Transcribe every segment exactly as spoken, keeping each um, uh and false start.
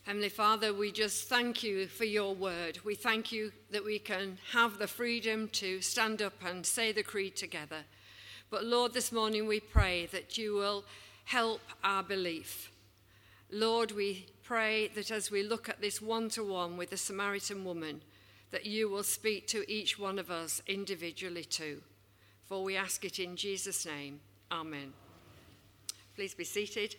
Heavenly Father, we just thank you for your word. We thank you that we can have the freedom to stand up and say the creed together. But Lord, this morning we pray that you will help our belief. Lord, we pray that as we look at this one-to-one with the Samaritan woman, that you will speak to each one of us individually too. For we ask it in Jesus' name. Amen. Please be seated.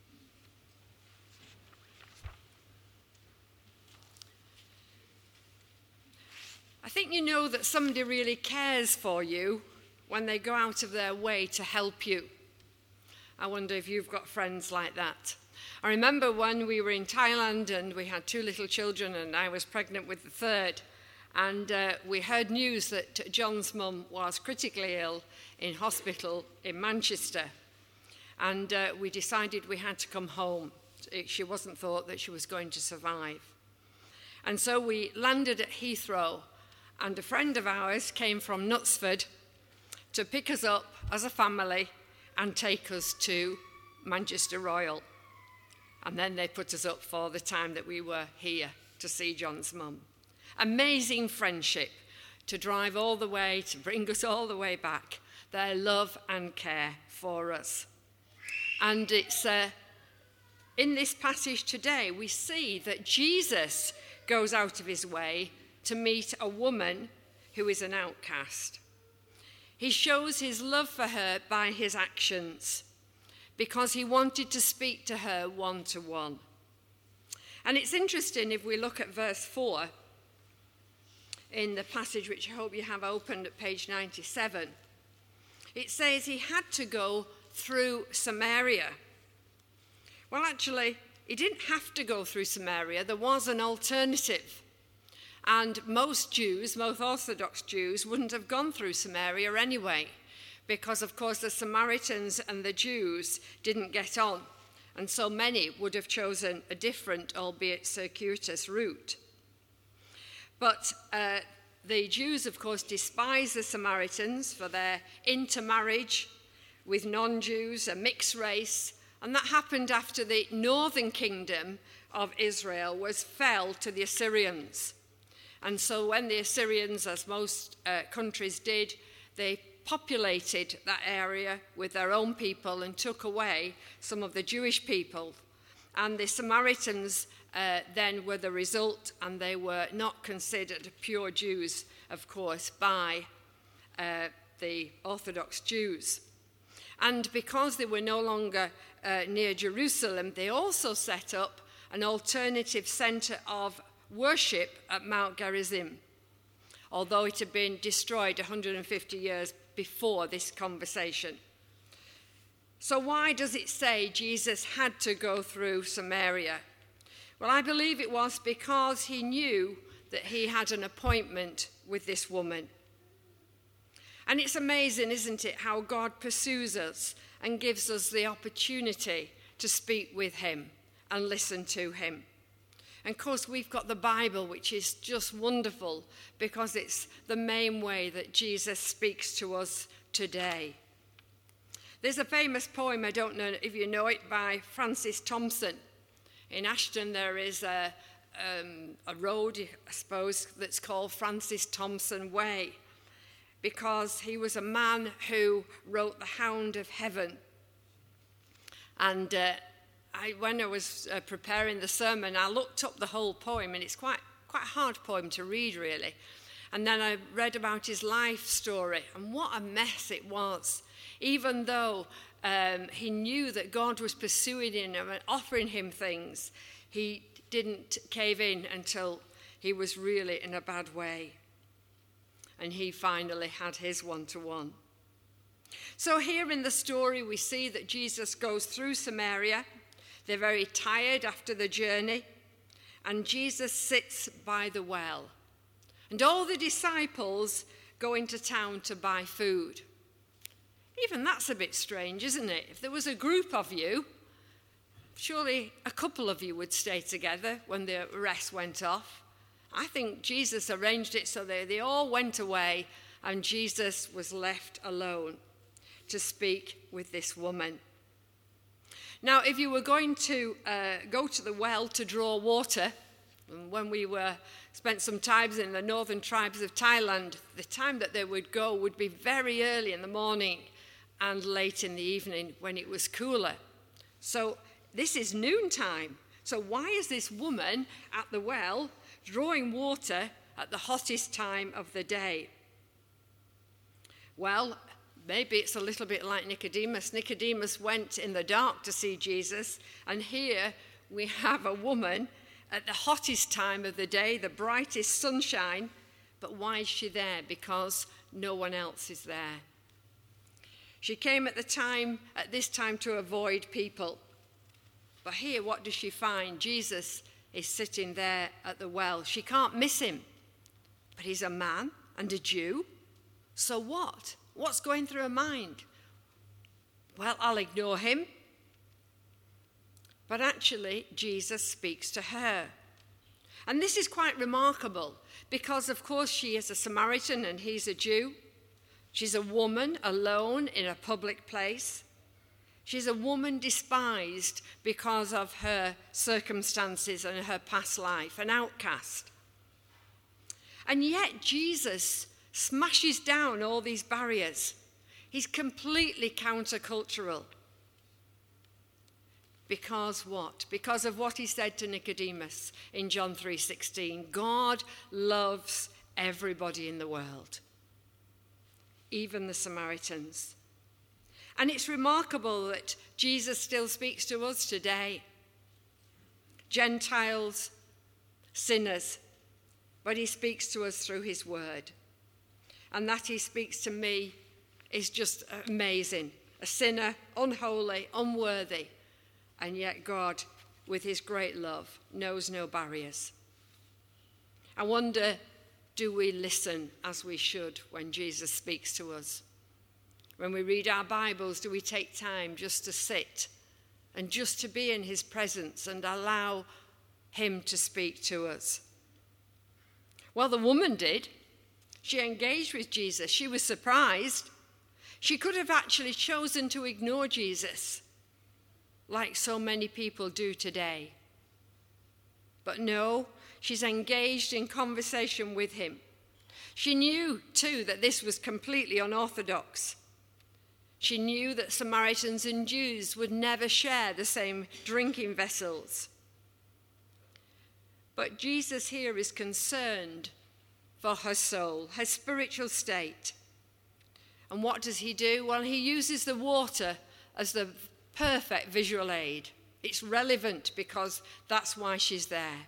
I think you know that somebody really cares for you when they go out of their way to help you. I wonder if you've got friends like that. I remember when we were in Thailand and we had two little children and I was pregnant with the third, and uh, we heard news that John's mum was critically ill in hospital in Manchester, and uh, we decided we had to come home. She wasn't thought that she was going to survive. And so we landed at Heathrow, and a friend of ours came from Knutsford to pick us up as a family and take us to Manchester Royal. And then they put us up for the time that we were here to see John's mum. Amazing friendship to drive all the way, to bring us all the way back. Their love and care for us. And it's uh, in this passage today, we see that Jesus goes out of his way to meet a woman who is an outcast. He shows his love for her by his actions because he wanted to speak to her one-to-one. And it's interesting if we look at verse four in the passage, which I hope you have opened at page ninety-seven. It says he had to go through Samaria. Well, actually, he didn't have to go through Samaria. There was an alternative. And most Jews, most Orthodox Jews, wouldn't have gone through Samaria anyway, because, of course, the Samaritans and the Jews didn't get on, and so many would have chosen a different, albeit circuitous, route. But uh, the Jews, of course, despised the Samaritans for their intermarriage with non-Jews, a mixed race, and that happened after the northern kingdom of Israel was fell to the Assyrians. And so when the Assyrians, as most uh, countries did, they populated that area with their own people and took away some of the Jewish people. And the Samaritans uh, then were the result, and they were not considered pure Jews, of course, by uh, the Orthodox Jews. And because they were no longer uh, near Jerusalem, they also set up an alternative center of worship at Mount Gerizim, although it had been destroyed one hundred fifty years before this conversation. So why does it say Jesus had to go through Samaria? Well, I believe it was because he knew that he had an appointment with this woman. And it's amazing, isn't it, how God pursues us and gives us the opportunity to speak with him and listen to him. And of course, we've got the Bible, which is just wonderful because it's the main way that Jesus speaks to us today. There's a famous poem, I don't know if you know it, by Francis Thompson. In Ashton, there is a, um, a road, I suppose, that's called Francis Thompson Way, because he was a man who wrote The Hound of Heaven. And uh, I, when I was uh, preparing the sermon, I looked up the whole poem, and it's quite quite a hard poem to read, really. And then I read about his life story, and what a mess it was. Even though um, he knew that God was pursuing him and offering him things, he didn't cave in until he was really in a bad way. And he finally had his one-to-one. So here in the story, we see that Jesus goes through Samaria. They're very tired after the journey, and Jesus sits by the well. And all the disciples go into town to buy food. Even that's a bit strange, isn't it? If there was a group of you, surely a couple of you would stay together when the rest went off. I think Jesus arranged it so they, they all went away, and Jesus was left alone to speak with this woman. Now, if you were going to uh, go to the well to draw water, when we were spent some times in the northern tribes of Thailand, the time that they would go would be very early in the morning and late in the evening when it was cooler. So this is noontime. So why is this woman at the well drawing water at the hottest time of the day? Well, maybe it's a little bit like Nicodemus. Nicodemus went in the dark to see Jesus, and here we have a woman at the hottest time of the day, the brightest sunshine, but why is she there? Because no one else is there. She came at the time, at this time to avoid people. But here, what does she find? Jesus is sitting there at the well. She can't miss him. But he's a man and a Jew. So what? What's going through her mind? Well, I'll ignore him. But actually, Jesus speaks to her. And this is quite remarkable because, of course, she is a Samaritan and he's a Jew. She's a woman alone in a public place. She's a woman despised because of her circumstances and her past life, an outcast. And yet Jesus smashes down all these barriers. He's completely countercultural. Because what? Because of what he said to Nicodemus in John three sixteen. God loves everybody in the world, even the Samaritans. And it's remarkable that Jesus still speaks to us today. Gentiles, sinners, but he speaks to us through his word. And that he speaks to me is just amazing. A sinner, unholy, unworthy. And yet God, with his great love, knows no barriers. I wonder, do we listen as we should when Jesus speaks to us? When we read our Bibles, do we take time just to sit and just to be in his presence and allow him to speak to us? Well, the woman did. She engaged with Jesus. She was surprised. She could have actually chosen to ignore Jesus, like so many people do today. But no, she's engaged in conversation with him. She knew, too, that this was completely unorthodox. She knew that Samaritans and Jews would never share the same drinking vessels. But Jesus here is concerned for her soul, her spiritual state. And what does he do? Well, he uses the water as the perfect visual aid. It's relevant because that's why she's there.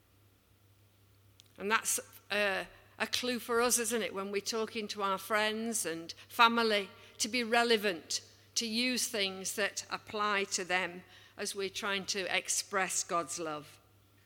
And that's a, a clue for us, isn't it, when we're talking to our friends and family, to be relevant, to use things that apply to them as we're trying to express God's love.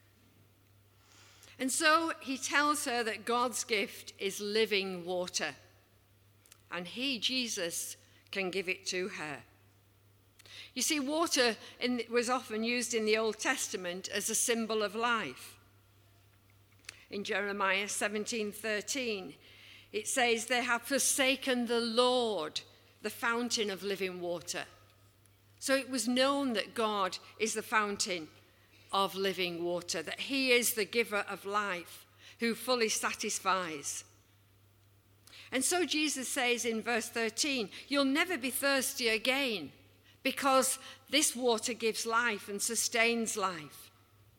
And so he tells her that God's gift is living water, and he, Jesus, can give it to her. You see, water in, was often used in the Old Testament as a symbol of life. In Jeremiah seventeen thirteen, it says, "They have forsaken the Lord, the fountain of living water." So it was known that God is the fountain of living water, that he is the giver of life, who fully satisfies. And so Jesus says in verse thirteen, "You'll never be thirsty again, because this water gives life and sustains life."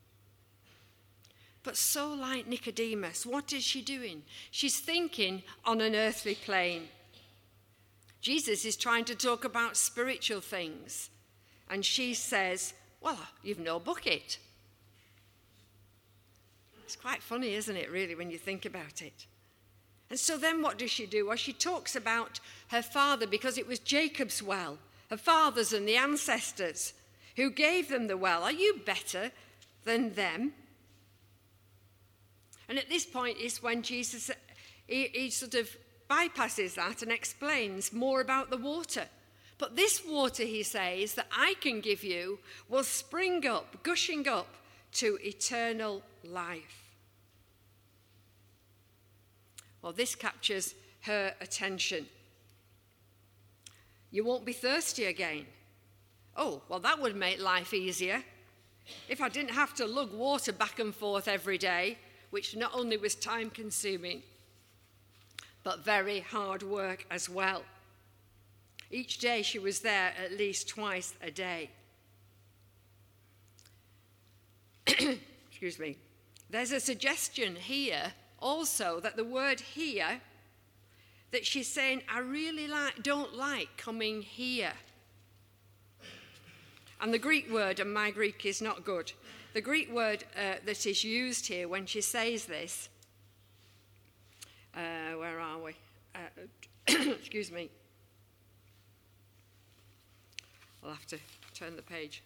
But so like Nicodemus, what is she doing? She's thinking on an earthly plane. Jesus is trying to talk about spiritual things, and she says, "Well, you've no bucket." It's quite funny, isn't it, really, when you think about it? And so then what does she do? Well, she talks about her father, because it was Jacob's well, her fathers and the ancestors who gave them the well. Are you better than them? And at this point is when Jesus, he, he sort of bypasses that and explains more about the water. But this water, he says, that I can give you will spring up, gushing up to eternal life. Well, this captures her attention. You won't be thirsty again. Oh, well, that would make life easier. If I didn't have to lug water back and forth every day, which not only was time-consuming, but very hard work as well. Each day she was there at least twice a day. Excuse me. There's a suggestion here also that the word here, that she's saying, I really like, don't like coming here. And the Greek word, and my Greek is not good, the Greek word uh, that is used here when she says this, uh, where are we? Uh, excuse me. I'll have to turn the page.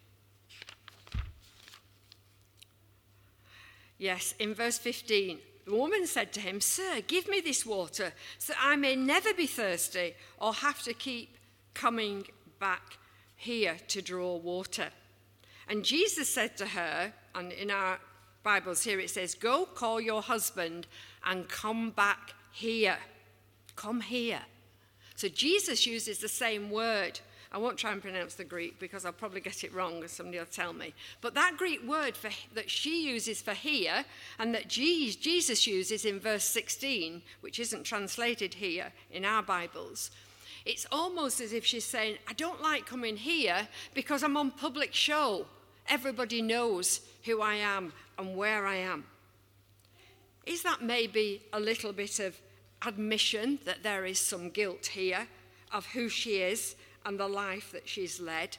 Yes, in verse fifteen, the woman said to him, Sir, give me this water so that I may never be thirsty or have to keep coming back here to draw water. And Jesus said to her, and in our Bibles here it says, Go call your husband and come back here. Come here. So Jesus uses the same word. I won't try and pronounce the Greek because I'll probably get it wrong, as somebody will tell me. But that Greek word for, that she uses for here and that Jesus uses in verse sixteen, which isn't translated here in our Bibles, it's almost as if she's saying, I don't like coming here because I'm on public show. Everybody knows who I am and where I am. Is that maybe a little bit of admission that there is some guilt here of who she is and the life that she's led?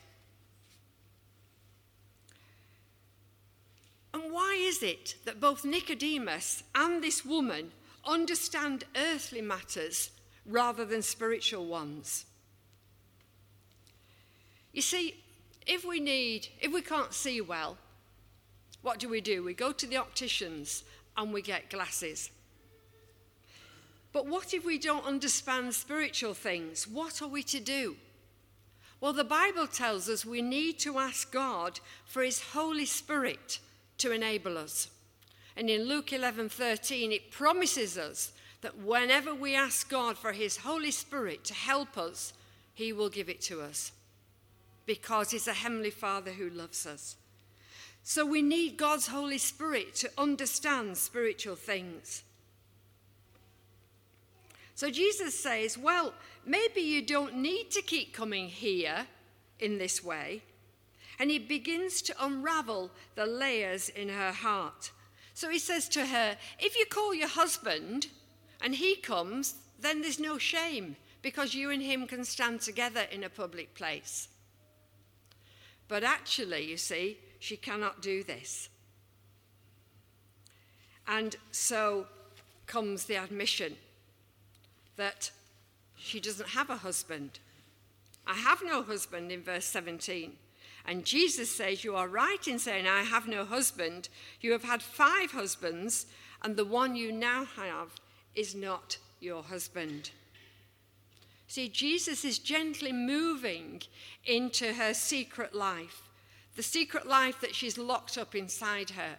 And why is it that both Nicodemus and this woman understand earthly matters rather than spiritual ones? You see, if we need, if we can't see well, what do we do? We go to the opticians and we get glasses. But what if we don't understand spiritual things? What are we to do? Well, the Bible tells us we need to ask God for his Holy Spirit to enable us. And in Luke eleven thirteen, it promises us that whenever we ask God for his Holy Spirit to help us, he will give it to us because he's a heavenly Father who loves us. So we need God's Holy Spirit to understand spiritual things. So Jesus says, well, maybe you don't need to keep coming here in this way. And he begins to unravel the layers in her heart. So he says to her, if you call your husband and he comes, then there's no shame because you and him can stand together in a public place. But actually, you see, she cannot do this. And so comes the admission that she doesn't have a husband. I have no husband in verse seventeen. And Jesus says, you are right in saying, I have no husband. You have had five husbands, and the one you now have is not your husband. See, Jesus is gently moving into her secret life, the secret life that she's locked up inside her.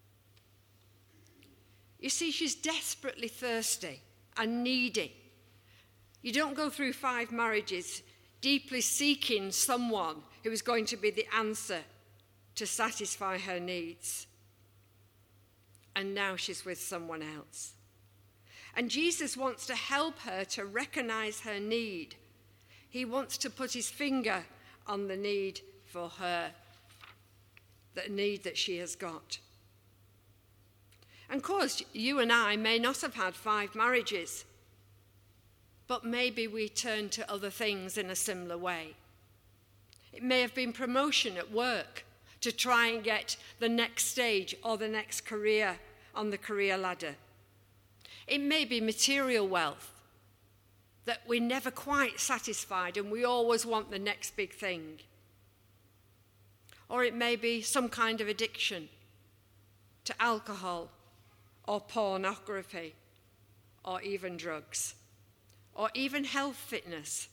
You see, she's desperately thirsty and needy. You don't go through five marriages deeply seeking someone who is going to be the answer to satisfy her needs. And now she's with someone else. And Jesus wants to help her to recognize her need. He wants to put his finger on the need for her, the need that she has got. And of course, you and I may not have had five marriages, but maybe we turn to other things in a similar way. It may have been promotion at work to try and get the next stage or the next career on the career ladder. It may be material wealth, that we're never quite satisfied and we always want the next big thing. Or it may be some kind of addiction to alcohol or pornography or even drugs or even health fitness.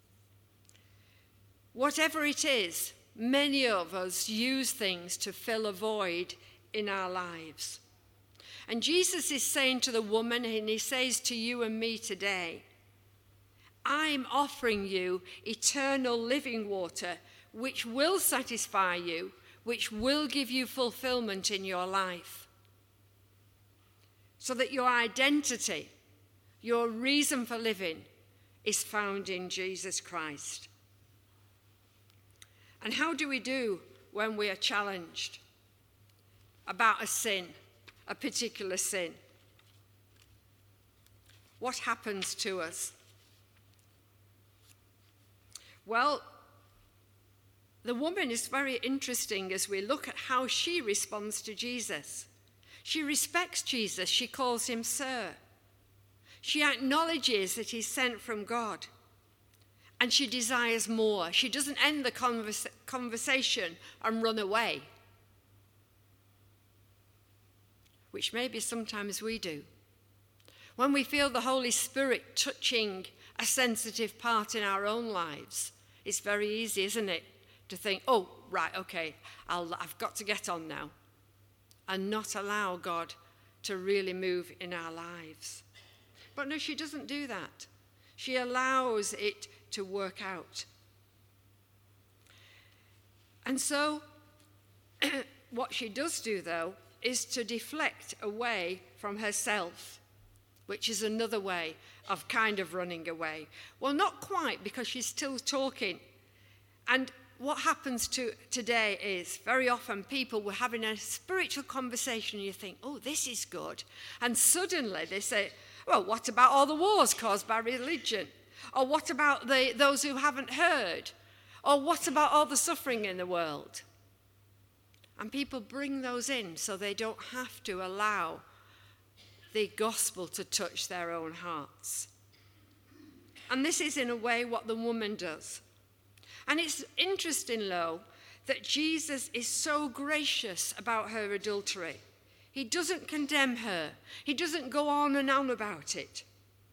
Whatever it is, many of us use things to fill a void in our lives. And Jesus is saying to the woman, and he says to you and me today, I'm offering you eternal living water, which will satisfy you, which will give you fulfillment in your life. So that your identity, your reason for living, is found in Jesus Christ. And how do we do when we are challenged about a sin, a particular sin? What happens to us? Well, the woman is very interesting as we look at how she responds to Jesus. She respects Jesus. She calls him Sir. She acknowledges that he's sent from God. And she desires more. She doesn't end the converse- conversation and run away, which maybe sometimes we do. When we feel the Holy Spirit touching a sensitive part in our own lives, it's very easy, isn't it, to think, oh, right, okay, I'll, I've got to get on now, and not allow God to really move in our lives. But no, she doesn't do that. She allows it to work out. And so, what she does do, though, is to deflect away from herself, which is another way of kind of running away. Well, not quite, because she's still talking. And what happens to today is very often people were having a spiritual conversation and you think, oh, this is good. And suddenly they say, well, what about all the wars caused by religion? Or what about the, those who haven't heard? Or what about all the suffering in the world? And people bring those in so they don't have to allow the gospel to touch their own hearts. And this is in a way what the woman does. And it's interesting, though, that Jesus is so gracious about her adultery. He doesn't condemn her. He doesn't go on and on about it.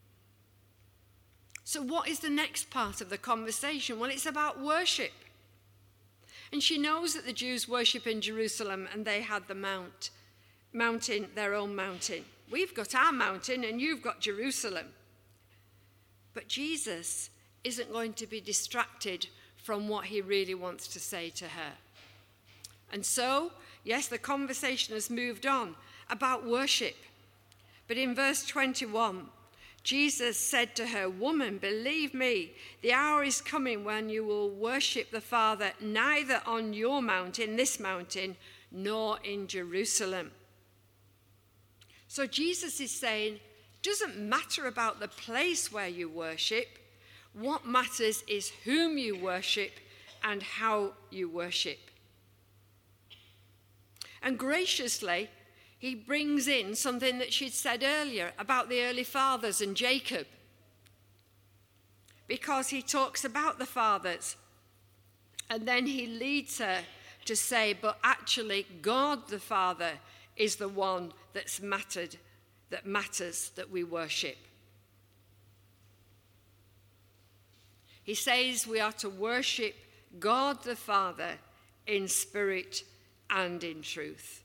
So what is the next part of the conversation? Well, it's about worship. And she knows that the Jews worship in Jerusalem and they had the mount, mountain, their own mountain. We've got our mountain and you've got Jerusalem. But Jesus isn't going to be distracted from what he really wants to say to her. And so, yes, the conversation has moved on about worship. But in verse twenty-one, Jesus said to her, "Woman, believe me, the hour is coming when you will worship the Father neither on your mountain, this mountain, nor in Jerusalem." So Jesus is saying, it doesn't matter about the place where you worship. What matters is whom you worship and how you worship. And graciously, he brings in something that she'd said earlier about the early fathers and Jacob. Because he talks about the fathers. And then he leads her to say, but actually God the Father is the one that's mattered, that matters that we worship. He says we are to worship God the Father in spirit and in truth.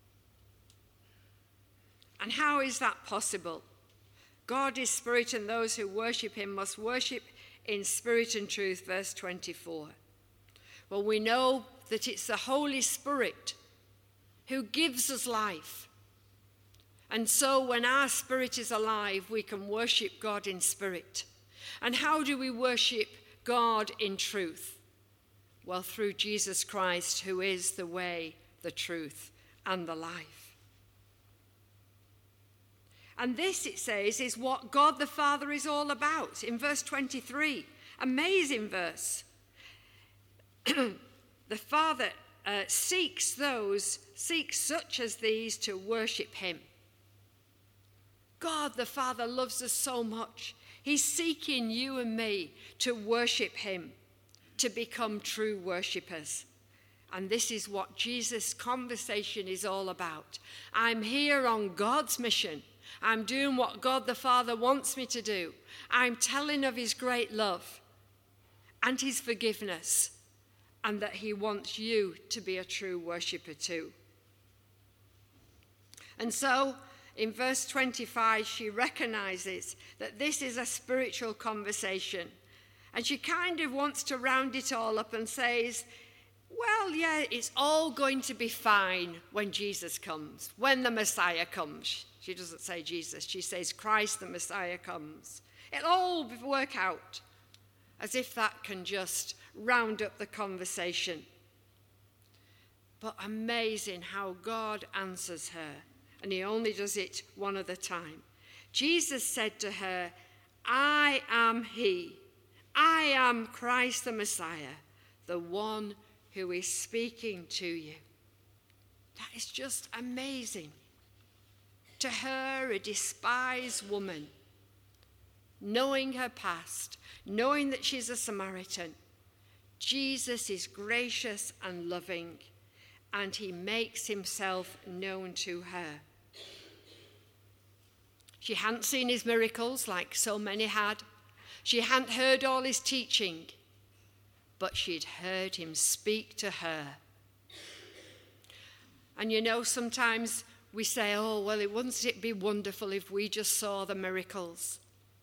And how is that possible? God is spirit, and those who worship him must worship in spirit and truth, verse twenty-four. Well, we know that it's the Holy Spirit who gives us life. And so when our spirit is alive, we can worship God in spirit. And how do we worship God in truth? Well, through Jesus Christ, who is the way, the truth, and the life. And this, it says, is what God the Father is all about. In verse twenty-three, amazing verse. The Father uh, seeks those, seeks such as these to worship him. God the Father loves us so much. He's seeking you and me to worship him, to become true worshippers. And this is what Jesus' conversation is all about. I'm here on God's mission. I'm doing what God the Father wants me to do. I'm telling of his great love and his forgiveness, and that he wants you to be a true worshipper too. And so, in verse twenty-five, she recognizes that this is a spiritual conversation. And she kind of wants to round it all up and says, well, yeah, it's all going to be fine when Jesus comes, when the Messiah comes. She doesn't say Jesus, she says Christ the Messiah comes. It'll all work out, as if that can just round up the conversation. But amazing how God answers her, and he only does it one at a time. Jesus said to her, I am he. I am Christ the Messiah, the one who is speaking to you. That is just amazing. To her, a despised woman, knowing her past, knowing that she's a Samaritan, Jesus is gracious and loving, and he makes himself known to her. She hadn't seen his miracles like so many had. She hadn't heard all his teaching, but she'd heard him speak to her. And you know, sometimes we say, oh, well, wouldn't it be wonderful if we just saw the miracles?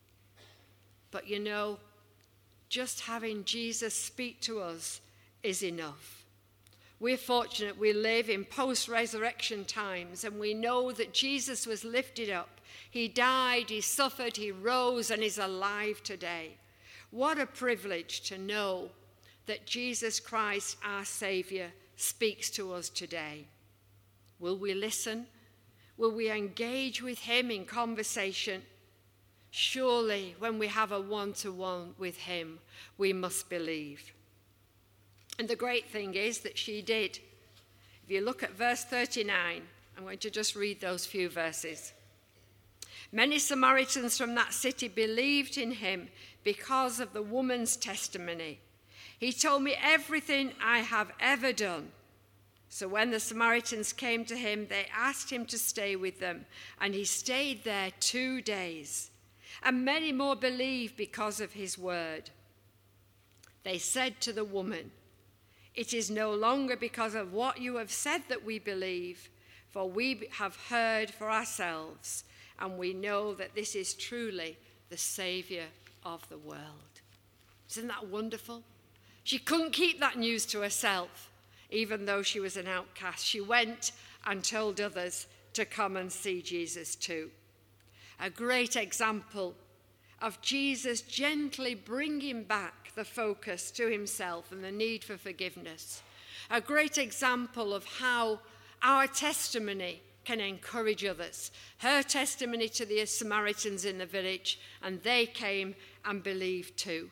But you know, just having Jesus speak to us is enough. We're fortunate we live in post-resurrection times, and we know that Jesus was lifted up. He died, he suffered, he rose, and is alive today. What a privilege to know that Jesus Christ, our Saviour, speaks to us today. Will we listen? Will we engage with him in conversation? Surely, when we have a one-to-one with him, we must believe. And the great thing is that she did. If you look at verse thirty-nine, I'm going to just read those few verses. Many Samaritans from that city believed in him because of the woman's testimony. He told me everything I have ever done. So when the Samaritans came to him, they asked him to stay with them, and he stayed there two days. And many more believed because of his word. They said to the woman, it is no longer because of what you have said that we believe, for we have heard for ourselves, and we know that this is truly the Saviour of the world. Isn't that wonderful? She couldn't keep that news to herself, even though she was an outcast. She went and told others to come and see Jesus too. A great example of Jesus gently bringing back the focus to himself and the need for forgiveness. A great example of how our testimony can encourage others. Her testimony to the Samaritans in the village, and they came and believed too.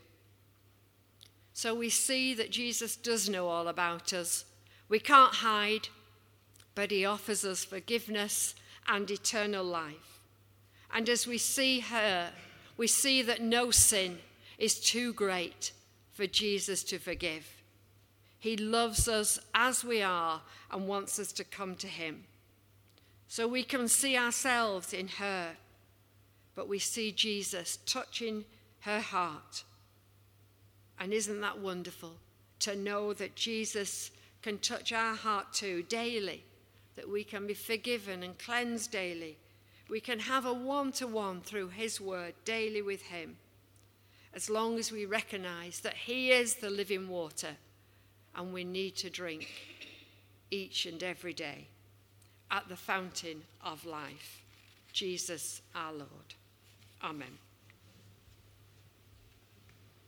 So we see that Jesus does know all about us. We can't hide, but he offers us forgiveness and eternal life. And as we see her, we see that no sin is too great for Jesus to forgive. He loves us as we are and wants us to come to him. So we can see ourselves in her, but we see Jesus touching her heart. And isn't that wonderful to know that Jesus can touch our heart too daily, that we can be forgiven and cleansed daily. We can have a one-to-one through his word daily with him, as long as we recognize that he is the living water and we need to drink each and every day at the fountain of life, Jesus our Lord. Amen.